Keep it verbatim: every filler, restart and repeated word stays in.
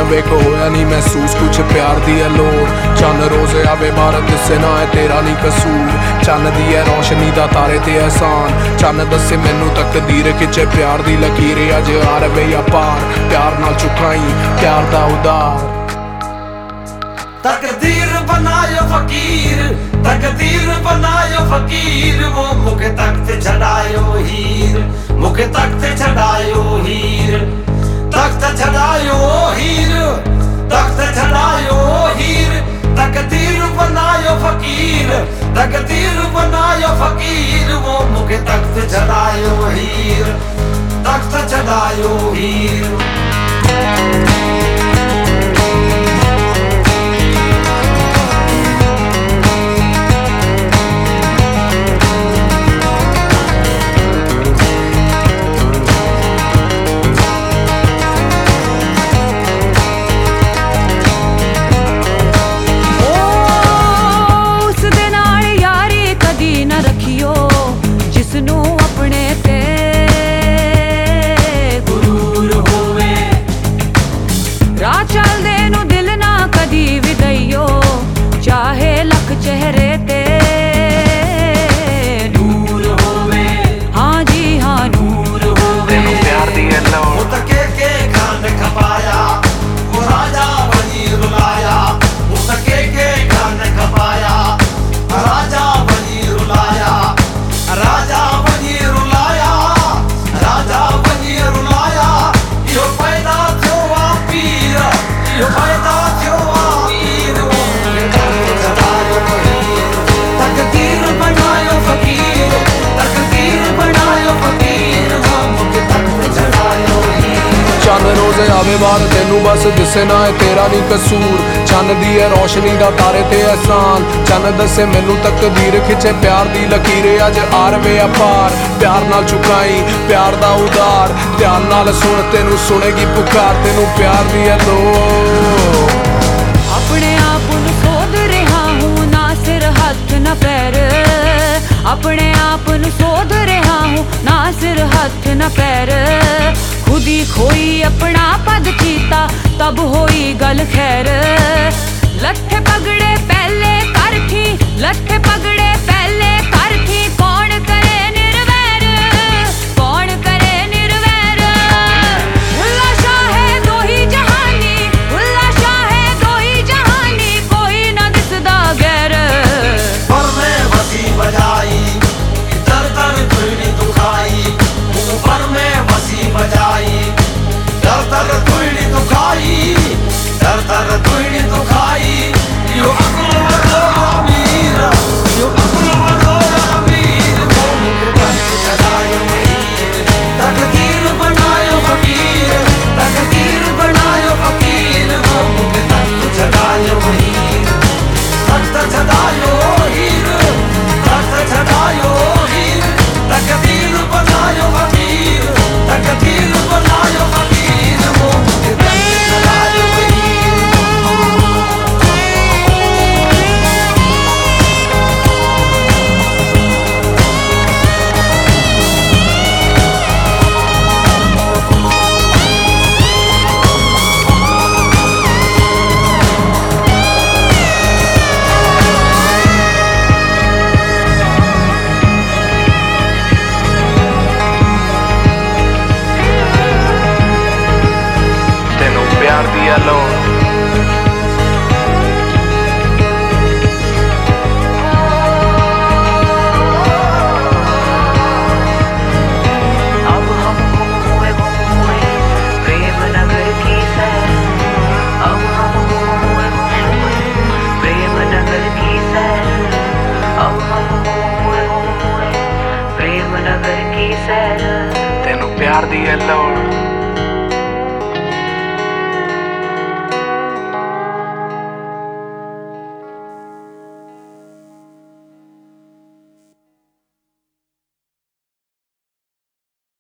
वेख होया नहीं महसूस कुछ प्यार दी है लोड़। चन्न रोज आवे बाहर दिसे ना है तेरा नहीं कसूर। चन्न दी है रोशनी दा तारे ते एहसान। चन्न दसे मैनू तकदीर खिचे प्यार दी लकीर अज आ रवे या पार। प्यार नाल चुकाई प्यार दा उधार। तकदीर बनायो फकीर, तकदीर बनायो फकीर। वो मुके तख्त चढ़ायो हीर, मुके तख्त चढ़ायो हीर। तख्त चढ़ायो हीर, तख्त चढ़ायो हीर। तकदीर बनायो फकीर, तकदीर बनायो फकीर। वो मुके तख्त चढ़ायो हीर, तख्त चढ़ायो हीर। चेहरे ते नूर होवे, हाँ जी हाँ नूर होवे। तेनू प्यार दी है लोड़। वो तके के खान खपाया, वो राजा बनी रुलाया। वो तके के खान खपाया, राजा बनी रुलाया। राजा बनी रुलाया, राजा बनी रुलाया। यो पैदा थो आ पीर, यो पैदा थो आ पीर। वो तकदीर बनायो फकीर, तकदीर बनायो फकीर। वो मुके तख्त चढ़ायो हीर। चन्न रोज आवे बाहर तेनू बस दिसे ना है तेरा नहीं कसूर। चन्न दी है रोशनी दा तारे ते एहसान। चन्न दसे मैनू तकदीर खिचे प्यार दी लकीर अज आ रवे या पार। प्यार नाल चुकाई प्यार दा उधार। ध्यान नाल सुन तेनू सुनेगी पुकार। तेनू प्यार दी है लोड़। अपने आप नू सोध रहा हूँ ना सिर हथ ना पैर। अपने आप नू सोध रहा हूँ ना सिर हथ ना पैर। खुद ही खोई अपना पद चीता तब होई गल खैर। लथे पगड़े पहले करखी, लथे पगड़े पहले करखी। कौन करे निर्वैर, कौन करे निर्वैर। उल्ला शाह है दो ही जहानी, उल्ला शाह है दो ही जहानी। कोई ना दिसदा गैर। पर में वसी बजाई, दर दर तुड़ी दुखाई। पर में वसी बजाई, दर दर तुड़ी दुखाई। दर दर तुड़ी दुखाई। यो अक्ल वडो अमीर, यो अक्ल वडो अमीर। वो मुके तख्त चढ़ायो हीर, तकदीर बनायो फकीर। तकदीर बनायो फकीर। वो मुके तख्त चढ़ायो हीर, तख्त चढ़ायो हीर। तख्त चढ़ायो हीर, तकदीर बनायो फकीर। तकदीर बनायो फकीर। वो मुके तख्त चढ़ायो हीर। तेनू प्यार दी है लोड़। अब हम हुए हुए प्रेम नगर की सैर। अब हम हुए हुए प्रेम नगर की सैर। अब हम हुए हुए प्रेम नगर की सैर। तेनू प्यार दी है लोड़।